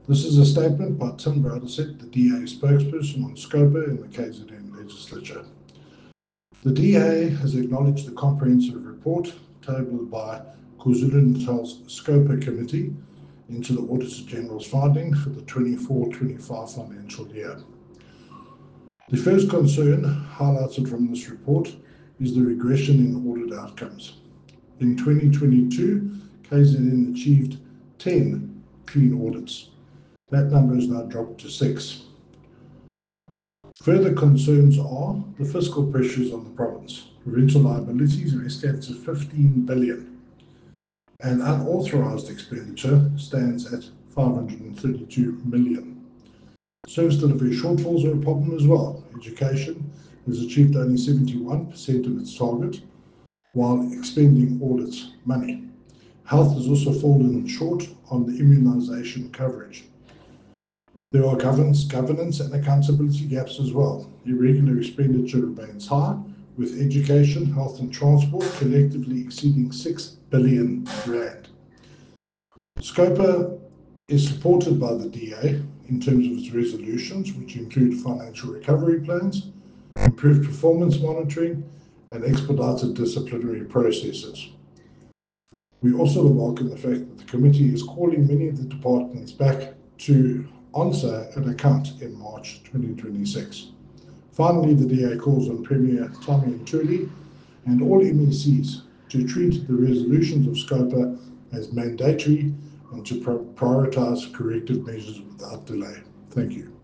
This is a statement by Tim Bradesett, the DA spokesperson on SCOPA in the KZN legislature. The DA has acknowledged the comprehensive report tabled by KwaZulu-Natal's SCOPA committee into the Auditor General's finding for the 24-25 financial year. The first concern highlighted from this report is the regression in audit outcomes. In 2022, KZN achieved 10 clean audits. That number has now dropped to 6. Further concerns are the fiscal pressures on the province. Provincial liabilities are estimated at 15 billion, and unauthorised expenditure stands at 532 million. Service delivery shortfalls are a problem as well. Education has achieved only 71% of its target, while expending audit money. Health has also fallen short on the immunisation coverage. There are governance and accountability gaps as well. Irregular expenditure remains high, with education, health and transport collectively exceeding 6 billion rand. SCOPA is supported by the DA in terms of its resolutions, which include financial recovery plans, improved performance monitoring, and expedited disciplinary processes. We also welcome the fact that the committee is calling many of the departments back to answer an account in March 2026. Finally, the DA calls on Premier Tommy Ntuli and all MECs to treat the resolutions of SCOPA as mandatory and to prioritise corrective measures without delay. Thank you.